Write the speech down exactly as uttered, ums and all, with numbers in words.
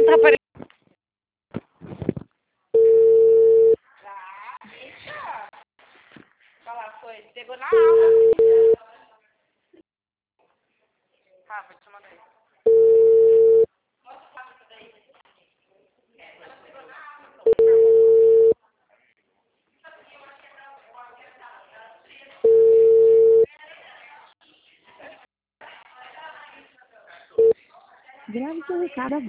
tá aparecendo. Fala, foi. Pegou na alma. Ah, vou te mandar aí. Grave seu recado agora.